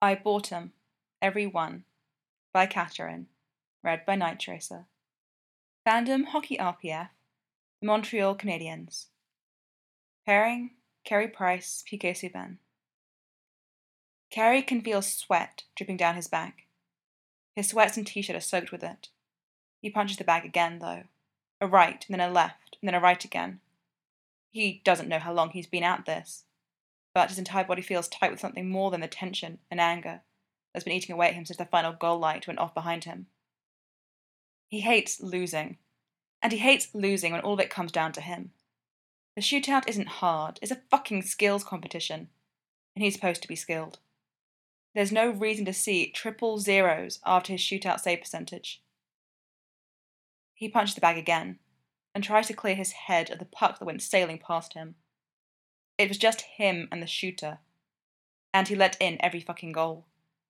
I Bought 'Em, Every One, by Catherine, read by Night Tracer. Fandom Hockey RPF, the Montreal Canadiens. Pairing, Carey Price, PK Subban. Carey can feel sweat dripping down his back. His sweats and t-shirt are soaked with it. He punches the bag again, though. A right, and then a left, and then a right again. He doesn't know how long he's been at this, but his entire body feels tight with something more than the tension and anger that's been eating away at him since the final goal light went off behind him. He hates losing, and he hates losing when all of it comes down to him. The shootout isn't hard, it's a fucking skills competition, and he's supposed to be skilled. There's no reason to see triple zeros after his shootout save percentage. He punches the bag again, and tries to clear his head of the puck that went sailing past him. It was just him and the shooter, and he let in every fucking goal.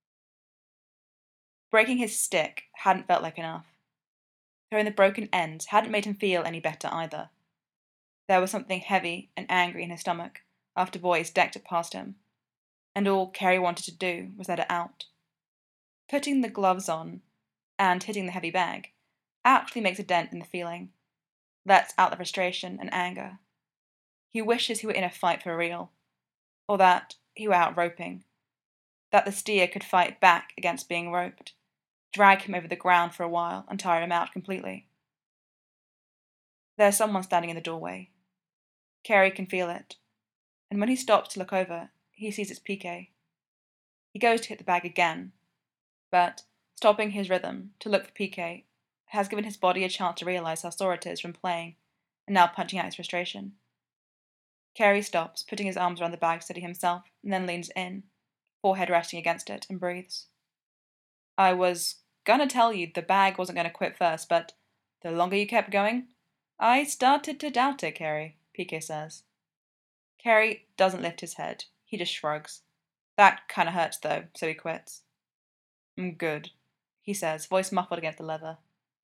Breaking his stick hadn't felt like enough. Throwing the broken ends hadn't made him feel any better either. There was something heavy and angry in his stomach after boys decked it past him, and all Carey wanted to do was let it out. Putting the gloves on and hitting the heavy bag actually makes a dent in the feeling, lets out the frustration and anger. He wishes he were in a fight for real, or that he were out roping, that the steer could fight back against being roped, drag him over the ground for a while and tire him out completely. There's someone standing in the doorway. Carey can feel it, and when he stops to look over, he sees it's PK. He goes to hit the bag again, but stopping his rhythm to look for PK has given his body a chance to realise how sore it is from playing and now punching out his frustration. Carey stops, putting his arms around the bag steady himself, and then leans in, forehead resting against it, and breathes. I was gonna tell you the bag wasn't gonna quit first, but the longer you kept going, I started to doubt it, Carey, PK says. Carey doesn't lift his head. He just shrugs. That kinda hurts, though, so he quits. Good, he says, voice muffled against the leather.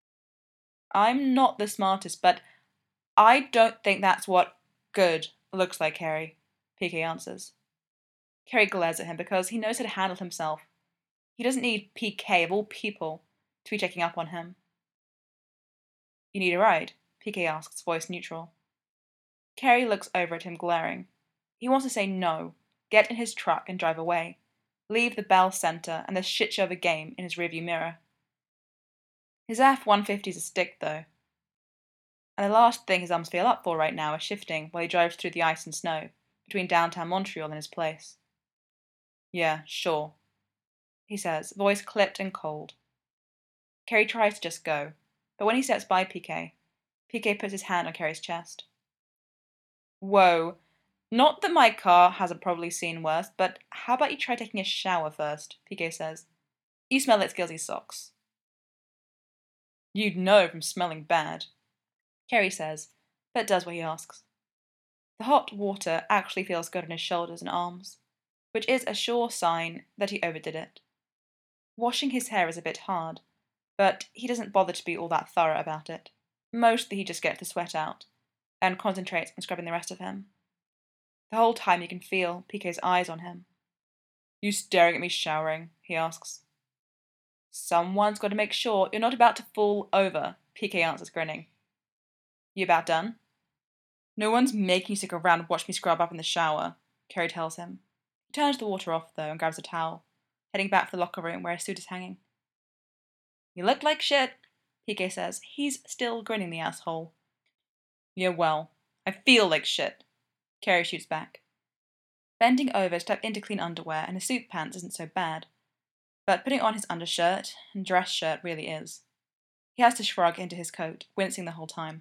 I'm not the smartest, but I don't think that's what good looks like, Carey, PK answers. Carey glares at him because he knows how to handle himself. He doesn't need PK, of all people, to be checking up on him. You need a ride? PK asks, voice neutral. Carey looks over at him, glaring. He wants to say no, get in his truck and drive away, leave the Bell Centre and the shit show of a game in his rearview mirror. His F-150's a stick, though, and the last thing his arms feel up for right now is shifting while he drives through the ice and snow between downtown Montreal and his place. Yeah, sure, he says, voice clipped and cold. Carey tries to just go, but when he steps by PK puts his hand on Carey's chest. Whoa, not that my car hasn't probably seen worse, but how about you try taking a shower first, PK says. You smell like Skillsy's socks. You'd know from smelling bad, Carey says, but does what he asks. The hot water actually feels good on his shoulders and arms, which is a sure sign that he overdid it. Washing his hair is a bit hard, but he doesn't bother to be all that thorough about it. Mostly he just gets the sweat out, and concentrates on scrubbing the rest of him. The whole time you can feel PK's eyes on him. You staring at me showering? He asks. Someone's got to make sure you're not about to fall over, PK answers, grinning. You about done? No one's making you stick around and watch me scrub up in the shower, Carey tells him. He turns the water off, though, and grabs a towel, heading back to the locker room where his suit is hanging. You look like shit, PK says. He's still grinning, the asshole. Yeah, well, I feel like shit, Carey shoots back. Bending over to tuck into clean underwear and his suit pants isn't so bad, but putting on his undershirt and dress shirt really is. He has to shrug into his coat, wincing the whole time.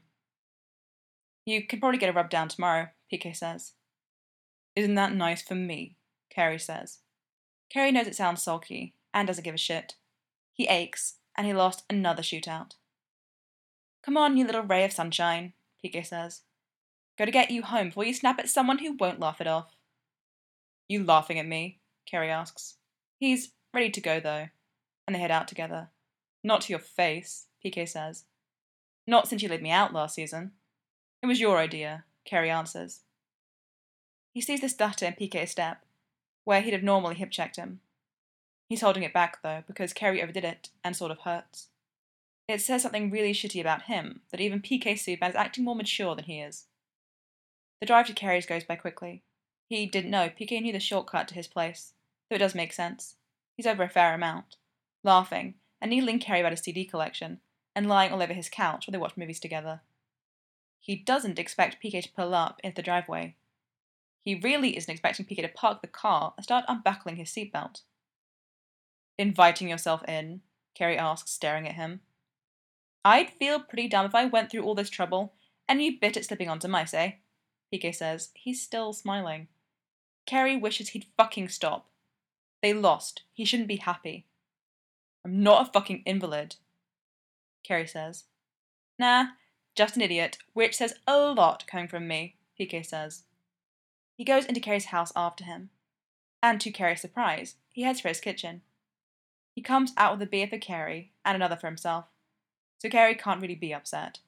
You can probably get a rub down tomorrow, PK says. Isn't that nice for me? Carey says. Carey knows it sounds sulky, and doesn't give a shit. He aches, and he lost another shootout. Come on, you little ray of sunshine, PK says. Gotta get you home before you snap at someone who won't laugh it off. You laughing at me? Carey asks. He's ready to go, though, and they head out together. Not to your face, PK says. Not since you laid me out last season. It was your idea, Carey answers. He sees the stutter in PK's step, where he'd have normally hip-checked him. He's holding it back, though, because Kerry overdid it and sort of hurts. It says something really shitty about him, that even PK Subban is acting more mature than he is. The drive to Kerry's goes by quickly. He didn't know PK knew the shortcut to his place, though it does make sense. He's over a fair amount, laughing and needling Kerry about his CD collection, and lying all over his couch while they watch movies together. He doesn't expect PK to pull up into the driveway. He really isn't expecting PK to park the car and start unbuckling his seatbelt. Inviting yourself in? Kerry asks, staring at him. I'd feel pretty dumb if I went through all this trouble and you bit at slipping onto mice, eh? PK says, he's still smiling. Kerry wishes he'd fucking stop. They lost. He shouldn't be happy. I'm not a fucking invalid, Kerry says. Nah, just an idiot, which says a lot coming from me, PK says. He goes into Kerry's house after him, and to Kerry's surprise, he heads for his kitchen. He comes out with a beer for Kerry and another for himself, so Kerry can't really be upset.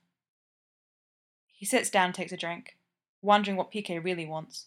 He sits down and takes a drink, wondering what PK really wants.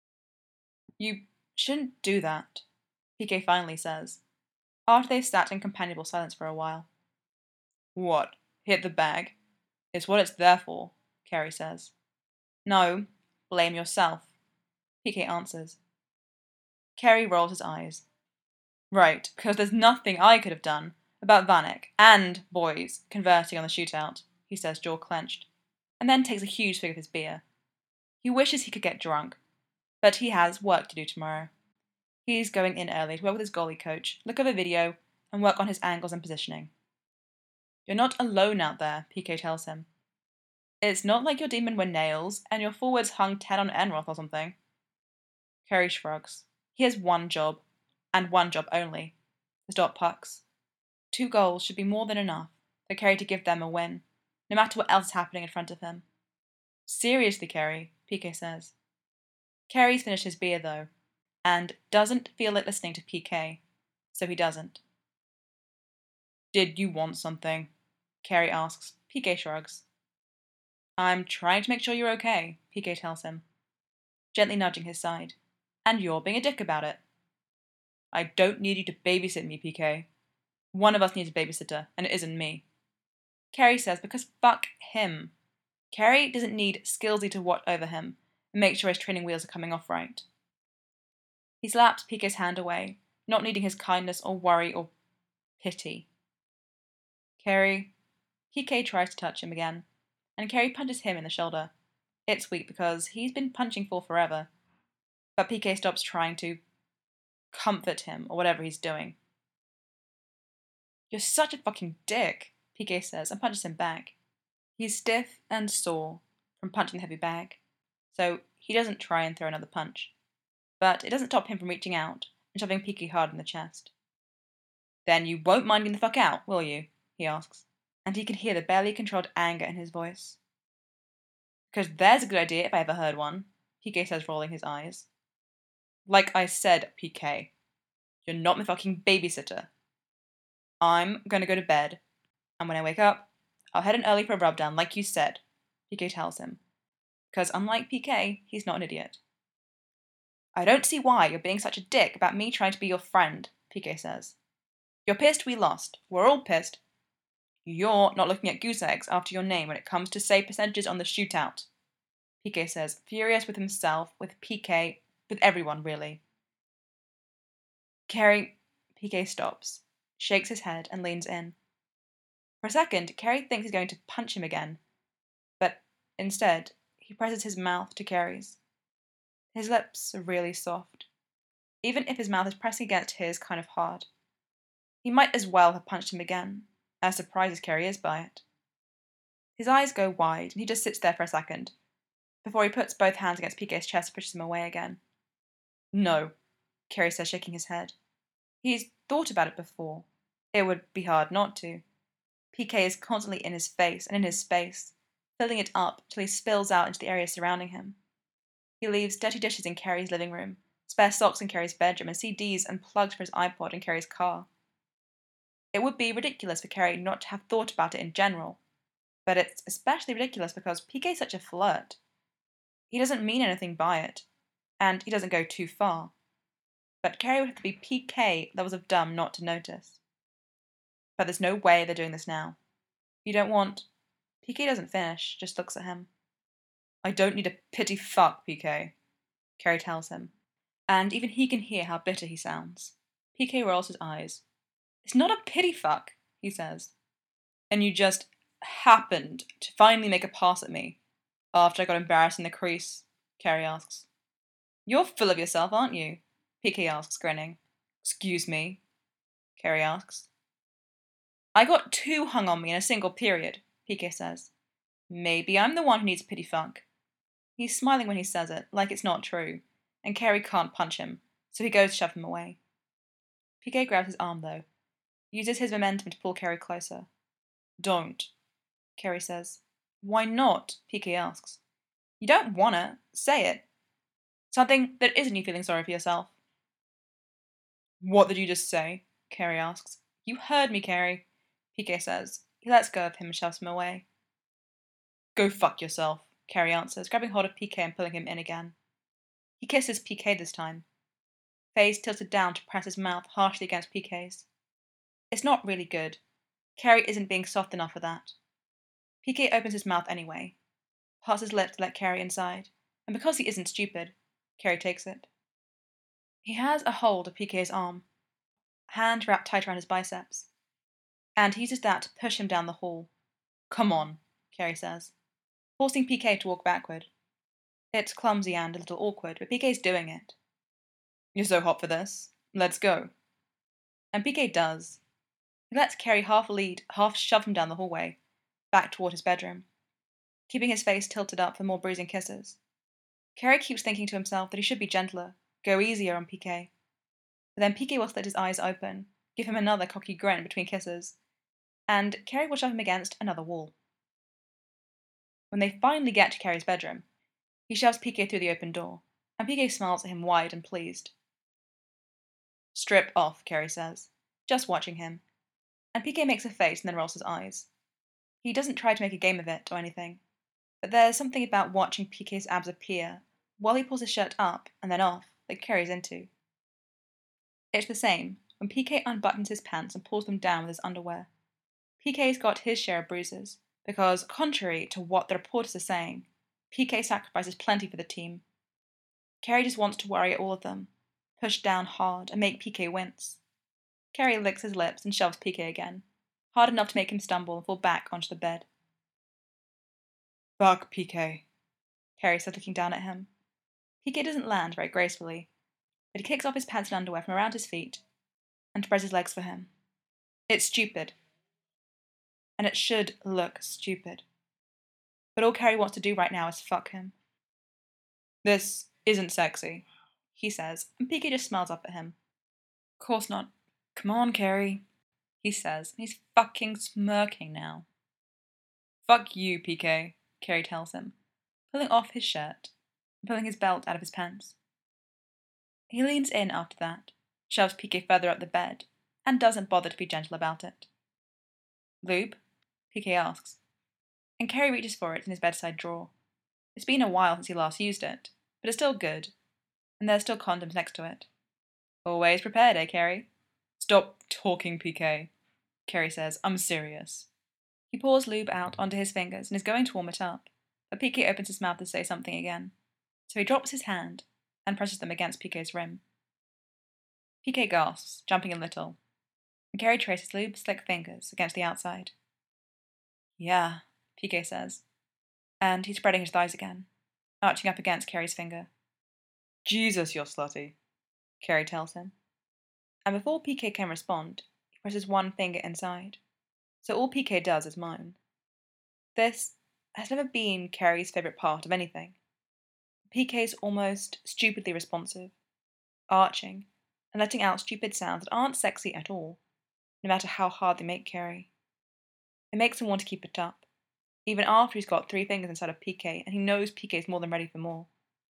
You shouldn't do that, PK finally says, after they've sat in companionable silence for a while. What, hit the bag? It's what it's there for, Kerry says. No, blame yourself, PK answers. Kerry rolls his eyes. Right, because there's nothing I could have done about Vanek and boys converting on the shootout, he says, jaw clenched, and then takes a huge swig of his beer. He wishes he could get drunk, but he has work to do tomorrow. He's going in early to work with his goalie coach, look over video, and work on his angles and positioning. You're not alone out there, PK tells him. It's not like your demon were nails and your forwards hung 10 on Enroth or something. Kerry shrugs. He has one job, and one job only, to stop pucks. 2 goals should be more than enough for Kerry to give them a win, no matter what else is happening in front of him. Seriously, Kerry, PK says. Kerry's finished his beer, though, and doesn't feel like listening to PK, so he doesn't. Did you want something? Kerry asks. PK shrugs. I'm trying to make sure you're okay, PK tells him, gently nudging his side. And you're being a dick about it. I don't need you to babysit me, PK. One of us needs a babysitter, and it isn't me. Kerry says because fuck him. Kerry doesn't need Skillsy to watch over him and make sure his training wheels are coming off right. He slaps PK's hand away, not needing his kindness or worry or pity. Kerry. PK tries to touch him again, and Kerry punches him in the shoulder. It's weak because he's been punching for forever, but PK stops trying to comfort him or whatever he's doing. You're such a fucking dick, PK says and punches him back. He's stiff and sore from punching the heavy bag, so he doesn't try and throw another punch. But it doesn't stop him from reaching out and shoving PK hard in the chest. Then you won't mind getting the fuck out, will you? He asks, and he can hear the barely controlled anger in his voice. Because there's a good idea if I ever heard one, PK says, rolling his eyes. Like I said, PK, you're not my fucking babysitter. I'm gonna go to bed, and when I wake up, I'll head in early for a rubdown, like you said, PK tells him. Because unlike PK, he's not an idiot. I don't see why you're being such a dick about me trying to be your friend, PK says. You're pissed we lost. We're all pissed. You're not looking at goose eggs after your name when it comes to save percentages on the shootout, PK says, furious with himself, with PK, with everyone, really. Kerry. PK stops, shakes his head, and leans in. For a second, Kerry thinks he's going to punch him again, but instead, he presses his mouth to Kerry's. His lips are really soft, even if his mouth is pressing against his kind of hard. He might as well have punched him again, as surprised as Kerry is by it. His eyes go wide, and he just sits there for a second, before he puts both hands against PK's chest and pushes him away again. No, Kerry says, shaking his head. He's thought about it before. It would be hard not to. PK is constantly in his face and in his space, filling it up till he spills out into the area surrounding him. He leaves dirty dishes in Kerry's living room, spare socks in Kerry's bedroom, and CDs and plugs for his iPod in Kerry's car. It would be ridiculous for Kerry not to have thought about it in general, but it's especially ridiculous because PK is such a flirt. He doesn't mean anything by it, and he doesn't go too far. but Carrie would have to be PK levels of dumb not to notice. But there's no way they're doing this now. You don't want... PK doesn't finish, just looks at him. I don't need a pity fuck, PK, Carrie tells him. And even he can hear how bitter he sounds. PK rolls his eyes. It's not a pity fuck, he says. And you just happened to finally make a pass at me after I got embarrassed in the crease, Carrie asks. You're full of yourself, aren't you? PK asks, grinning. Excuse me, Carrie asks. I got 2 hung on me in a single period, PK says. Maybe I'm the one who needs a pity fuck. He's smiling when he says it, like it's not true, and Carrie can't punch him, so he goes to shove him away. PK grabs his arm, though, uses his momentum to pull Carrie closer. Don't, Carrie says. Why not? PK asks. You don't wanna. Say it. Something that isn't you feeling sorry for yourself. What did you just say? Carrie asks. You heard me, Carrie, PK says. He lets go of him and shoves him away. Go fuck yourself, Carrie answers, grabbing hold of PK and pulling him in again. He kisses PK this time, face tilted down to press his mouth harshly against PK's. It's not really good. Carrie isn't being soft enough for that. PK opens his mouth anyway, parts his lips to let Carrie inside, and because he isn't stupid, Carrie takes it. He has a hold of PK's arm, hand wrapped tight around his biceps, and he uses that to push him down the hall. Come on, Carrie says, forcing PK to walk backward. It's clumsy and a little awkward, but PK's doing it. You're so hot for this. Let's go. And PK does. He lets Carrie half lead, half shove him down the hallway, back toward his bedroom, keeping his face tilted up for more bruising kisses. Carrie keeps thinking to himself that he should be gentler, go easier on PK. But then PK will slit his eyes open, give him another cocky grin between kisses, and Carrie will shove him against another wall. When they finally get to Carrie's bedroom, he shoves PK through the open door, and PK smiles at him wide and pleased. Strip off, Carrie says, just watching him, and PK makes a face and then rolls his eyes. He doesn't try to make a game of it or anything, but there's something about watching PK's abs appear while he pulls his shirt up and then off that Carrie's into. It's the same when PK unbuttons his pants and pulls them down with his underwear. PK's got his share of bruises, because, contrary to what the reporters are saying, PK sacrifices plenty for the team. Carrie just wants to worry at all of them, push down hard, and make PK wince. Carrie licks his lips and shoves PK again, hard enough to make him stumble and fall back onto the bed. Fuck PK, Carrie says, looking down at him. PK doesn't land very gracefully, but he kicks off his pants and underwear from around his feet and spreads his legs for him. It's stupid. And it should look stupid. But all Carrie wants to do right now is fuck him. This isn't sexy, he says, and PK just smiles up at him. Course not. Come on, Carrie, he says, and he's fucking smirking now. Fuck you, PK, Carrie tells him, pulling off his shirt and pulling his belt out of his pants. He leans in after that, shoves PK further up the bed, and doesn't bother to be gentle about it. Lube? PK asks, and Carrie reaches for it in his bedside drawer. It's been a while since he last used it, but it's still good, and there's still condoms next to it. Always prepared, eh, Carrie? Stop talking, PK, Carrie says. I'm serious. He pours lube out onto his fingers and is going to warm it up, but PK opens his mouth to say something again, so he drops his hand and presses them against PK's rim. PK gasps, jumping a little, and Carrie traces lube's slick fingers against the outside. Yeah, PK says, and he's spreading his thighs again, arching up against Carrie's finger. Jesus, you're slutty, Carrie tells him. And before PK can respond, he presses one finger inside, so all PK does is moan. This has never been Carrie's favourite part of anything. PK's almost stupidly responsive, arching, and letting out stupid sounds that aren't sexy at all, no matter how hard they make Carrie. It makes him want to keep it up, even after he's got 3 fingers inside of PK and he knows PK's more than ready for more.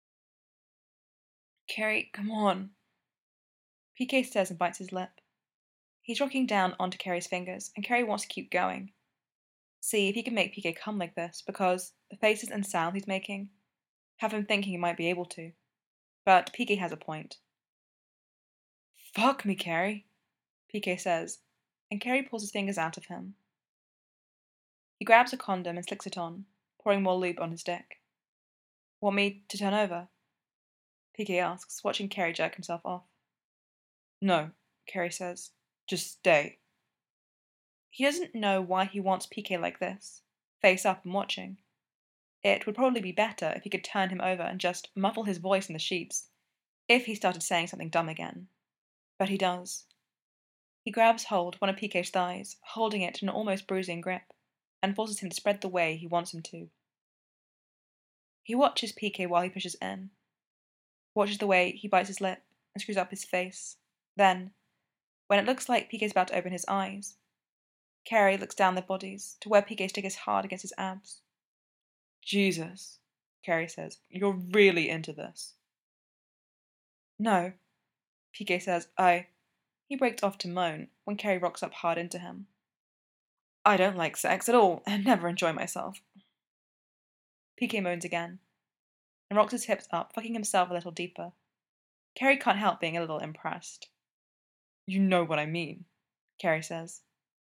Carrie, come on, PK says and bites his lip. He's rocking down onto Carrie's fingers, and Carrie wants to keep going. See if he can make PK come like this, because the faces and sounds he's making have him thinking he might be able to. But PK has a point. Fuck me, Carrie, PK says, and Carrie pulls his fingers out of him. He grabs a condom and slicks it on, pouring more lube on his dick. Want me to turn over? PK asks, watching Carrie jerk himself off. No, Carrie says. Just stay. He doesn't know why he wants PK like this, face up and watching. It would probably be better if he could turn him over and just muffle his voice in the sheets, if he started saying something dumb again. But he does. He grabs hold of one of PK's thighs, holding it in an almost bruising grip, and forces him to spread the way he wants him to. He watches PK while he pushes in, watches the way he bites his lip and screws up his face. Then, when it looks like PK's about to open his eyes, Carrie looks down their bodies to where PK's dick is hard against his abs. Jesus, Carrie says, you're really into this. No, PK says, He breaks off to moan when Carrie rocks up hard into him. I don't like sex at all and never enjoy myself. PK moans again and rocks his hips up, fucking himself a little deeper. Carrie can't help being a little impressed. You know what I mean, Carrie says.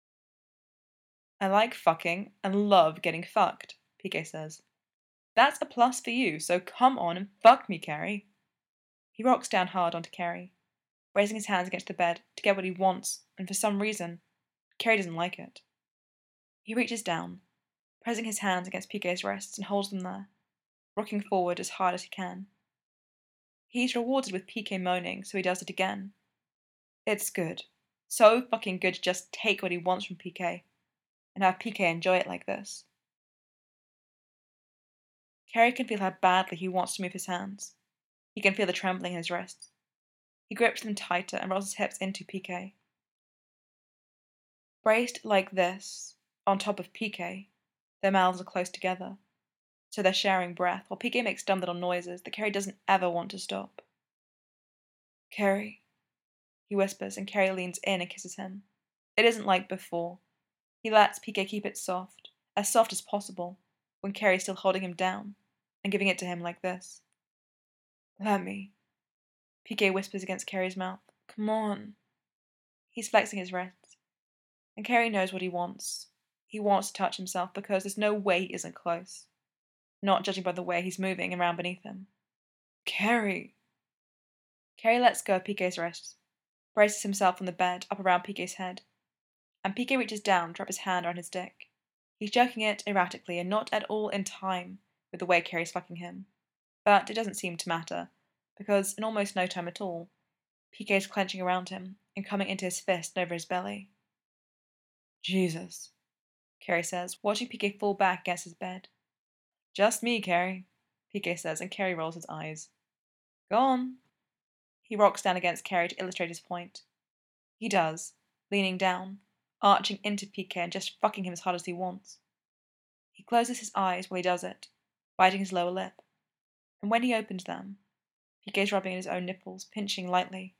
I like fucking and love getting fucked, PK says. That's a plus for you, so come on and fuck me, Carrie. He rocks down hard onto Carrie, raising his hands against the bed to get what he wants, and for some reason, Carrie doesn't like it. He reaches down, pressing his hands against PK's wrists and holds them there, rocking forward as hard as he can. He's rewarded with PK moaning, so he does it again. It's good. So fucking good to just take what he wants from PK, and have PK enjoy it like this. Carrie can feel how badly he wants to move his hands. He can feel the trembling in his wrists. He grips them tighter and rolls his hips into PK. Braced like this, on top of PK, their mouths are close together, so they're sharing breath, while PK makes dumb little noises that Carrie doesn't ever want to stop. Carrie, he whispers, and Carrie leans in and kisses him. It isn't like before. He lets PK keep it soft as possible, when Carrie's still holding him down, and giving it to him like this. Let me, PK whispers against Carrie's mouth. Come on. He's flexing his wrists, and Carrie knows what he wants. He wants to touch himself because there's no way he isn't close, not judging by the way he's moving around beneath him. Carrie! Carrie lets go of PK's wrists, braces himself on the bed up around PK's head, and PK reaches down to wrap his hand around his dick. He's jerking it erratically and not at all in time with the way Carrie's fucking him. But it doesn't seem to matter, because in almost no time at all, PK's clenching around him and coming into his fist and over his belly. Jesus, Carrie says, watching PK fall back against his bed. Just me, Carrie, PK says, and Carrie rolls his eyes. Go on. He rocks down against Carrie to illustrate his point. He does, leaning down, arching into PK and just fucking him as hard as he wants. He closes his eyes while he does it, biting his lower lip, and when he opens them, PK's rubbing at his own nipples, pinching lightly.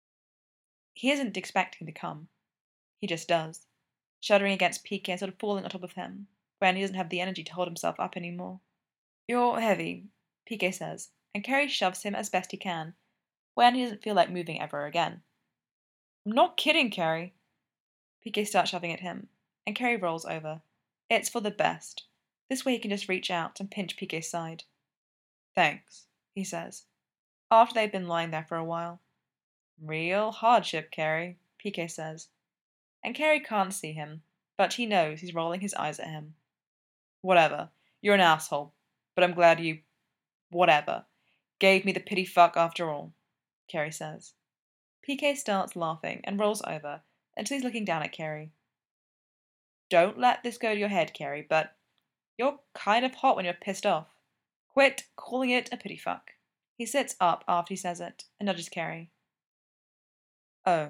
He isn't expecting to come. He just does, shuddering against PK and sort of falling on top of him, when he doesn't have the energy to hold himself up anymore. You're heavy, PK says, and Carrie shoves him as best he can, when he doesn't feel like moving ever again. I'm not kidding, Carrie. PK starts shoving at him, and Carrie rolls over. It's for the best. This way he can just reach out and pinch PK's side. Thanks, he says, after they've been lying there for a while. Real hardship, Carrie, PK says, and Carrie can't see him, but he knows he's rolling his eyes at him. Whatever, you're an asshole, but I'm glad you, whatever, gave me the pity fuck after all, Carrie says. PK starts laughing and rolls over until he's looking down at Carrie. Don't let this go to your head, Carrie, but you're kind of hot when you're pissed off. Quit calling it a pity fuck. He sits up after he says it and nudges Carrie. Oh,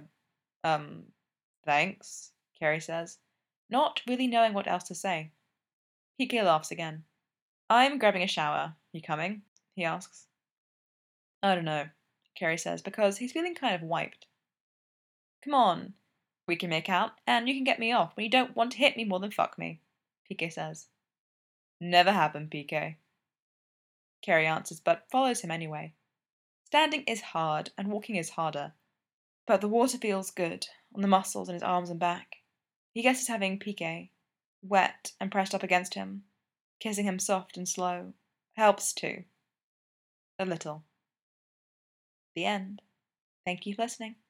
thanks, Carrie says, not really knowing what else to say. PK laughs again. I'm grabbing a shower. You coming? He asks. I don't know, Carrie says, because he's feeling kind of wiped. Come on. We can make out, and you can get me off when you don't want to hit me more than fuck me, PK says. Never happened, PK. Carrie answers, but follows him anyway. Standing is hard, and walking is harder. But the water feels good on the muscles in his arms and back. He guesses having Piqué, wet and pressed up against him, kissing him soft and slow, helps too. A little. The end. Thank you for listening.